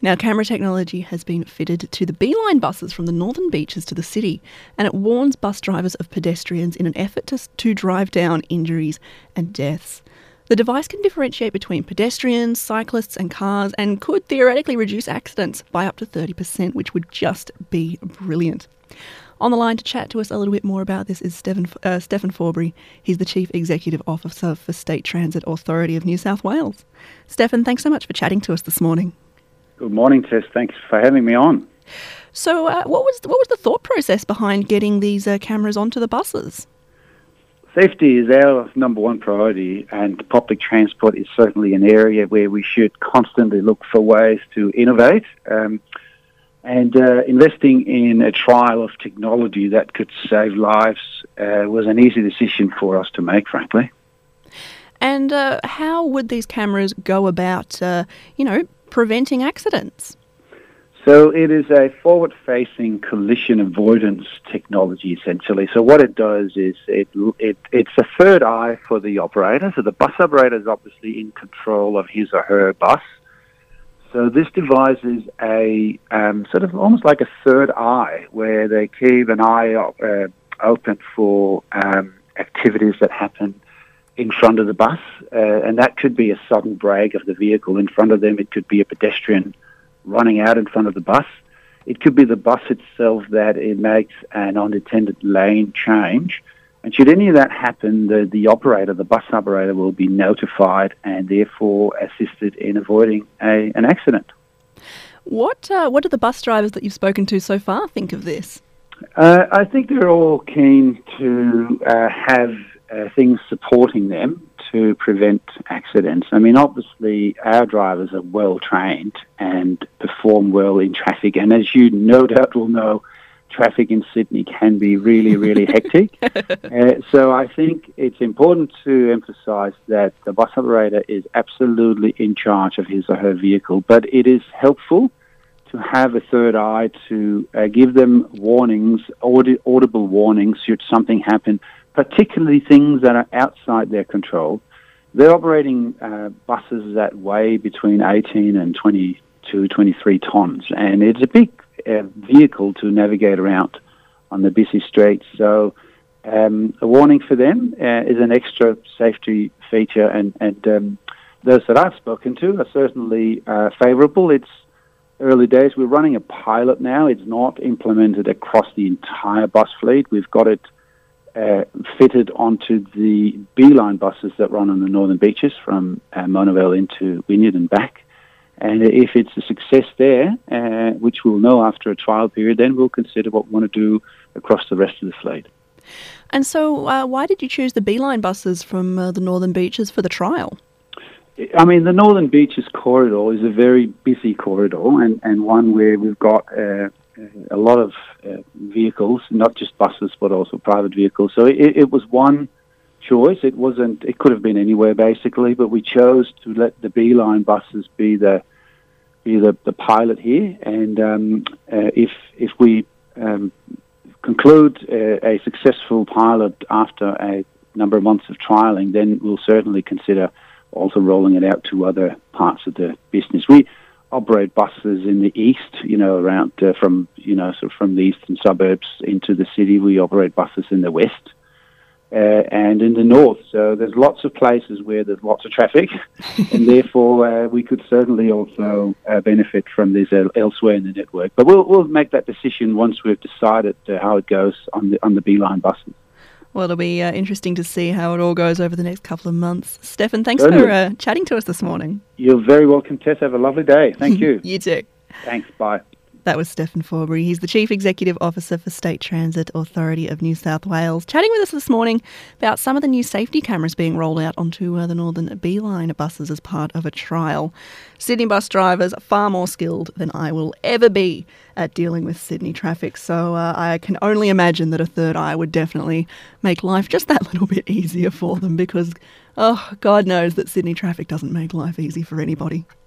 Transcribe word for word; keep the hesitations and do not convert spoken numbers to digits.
Now, camera technology has been fitted to the Beeline buses from the northern beaches to the city, and it warns bus drivers of pedestrians in an effort to, to drive down injuries and deaths. The device can differentiate between pedestrians, cyclists and cars, and could theoretically reduce accidents by up to thirty percent, which would just be brilliant. On the line to chat to us a little bit more about this is Stephen, uh, Stephen Forbury. He's the Chief Executive Officer for State Transit Authority of New South Wales. Stephen, thanks so much for chatting to us this morning. Good morning, Tess. Thanks for having me on. So uh, what was what was the thought process behind getting these uh, cameras onto the buses? Safety is our number one priority, and public transport is certainly an area where we should constantly look for ways to innovate. Um, And uh, investing in a trial of technology that could save lives uh, was an easy decision for us to make, frankly. And uh, how would these cameras go about, uh, you know, preventing accidents? So it is a forward-facing collision avoidance technology, essentially. So what it does is it, it it's a third eye for the operator. So the bus operator is obviously in control of his or her bus. So this device is a um, sort of almost like a third eye, where they keep an eye uh, open for um, activities that happen in front of the bus, uh, and that could be a sudden brake of the vehicle in front of them. It could be a pedestrian running out in front of the bus. It could be the bus itself that it makes an unattended lane change. And should any of that happen, the, the operator, the bus operator, will be notified and therefore assisted in avoiding a, an accident. What uh, what do the bus drivers that you've spoken to so far think of this? Uh, I think they're all keen to uh, have uh, things supporting them to prevent accidents. I mean, obviously, our drivers are well trained and perform well in traffic. And as you no doubt will know, traffic in Sydney can be really, really hectic. Uh, so I think it's important to emphasise that the bus operator is absolutely in charge of his or her vehicle, but it is helpful to have a third eye to uh, give them warnings, audi- audible warnings should something happen, particularly things that are outside their control. They're operating uh, buses that weigh between eighteen and twenty-two, twenty-three tonnes, and it's a big uh, vehicle to navigate around on the busy streets. So um, a warning for them uh, is an extra safety feature, and, and um, those that I've spoken to are certainly uh, favourable. It's early days. We're running a pilot now. It's not implemented across the entire bus fleet. We've got it Uh, fitted onto the Beeline buses that run on the northern beaches from uh, Mona Vale into Wynyard and back. And if it's a success there, uh, which we'll know after a trial period, then we'll consider what we want to do across the rest of the fleet. And so uh, why did you choose the Beeline buses from uh, the northern beaches for the trial? I mean, the northern beaches corridor is a very busy corridor, and, and one where we've got uh, a lot of uh, vehicles, not just buses, but also private vehicles. So it, it was one choice. It wasn't. It could have been anywhere, basically, but we chose to let the Beeline buses be the be the, the pilot here. And um, uh, if if we um, conclude uh, a successful pilot after a number of months of trialling, then we'll certainly consider also rolling it out to other parts of the business. We operate buses in the east, you know, around uh, from, you know, sort of from the eastern suburbs into the city. We operate buses in the west uh, and in the north. So there's lots of places where there's lots of traffic, and therefore uh, we could certainly also uh, benefit from this el- elsewhere in the network. But we'll we'll make that decision once we've decided uh, how it goes on the on the Beeline buses. Well, it'll be uh, interesting to see how it all goes over the next couple of months. Stephen, thanks Certainly. for uh, chatting to us this morning. You're very welcome, Tess. Have a lovely day. Thank you. You too. Thanks. Bye. That was Stephen Forbury. He's the Chief Executive Officer for State Transit Authority of New South Wales, chatting with us this morning about some of the new safety cameras being rolled out onto uh, the northern Beeline buses as part of a trial. Sydney bus drivers are far more skilled than I will ever be at dealing with Sydney traffic, so uh, I can only imagine that a third eye would definitely make life just that little bit easier for them, because, oh, God knows that Sydney traffic doesn't make life easy for anybody.